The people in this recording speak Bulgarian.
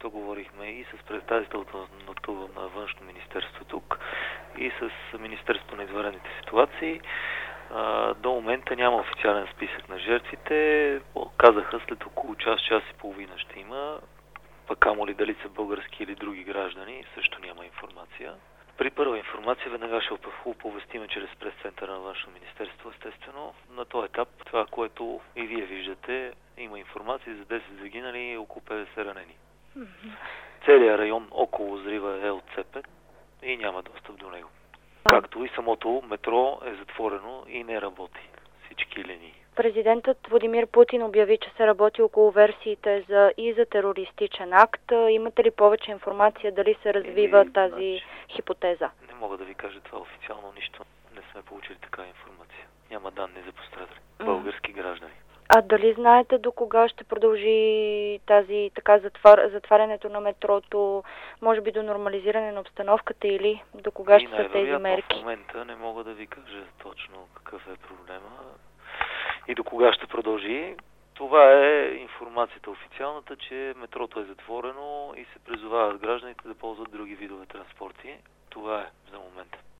То говорихме и с представителството на Външно министерство тук, и с Министерството на извънредните ситуации. До момента няма официален списък на жертвите. Казаха, след около час и половина ще има. Пък камо ли дали са български или други граждани, също няма информация. При първа информация веднага ще оповестиме чрез прес-центъра на Външно министерство, естествено. На този етап, това, което и вие виждате, има информация за 10 загинали и около 50 ранени. Целият район около взрива е отцепен и няма достъп до него. Както и самото метро е затворено и не работи. Всички линии. Президентът Владимир Путин обяви, че се работи около версиите за терористичен акт. Имате ли повече информация дали се развива тази хипотеза? Не мога да ви кажа това официално, нищо. Не сме получили такава информация. Няма данни за пострадали. Български граждани. А дали знаете до кога ще продължи тази затварянето на метрото, може би до нормализиране на обстановката или до кога ще са тези мерки? В момента не мога да ви кажа точно какъв е проблема и до кога ще продължи. Това е информацията официалната, че метрото е затворено и се призовават гражданите да ползват други видове транспорти. Това е за момента.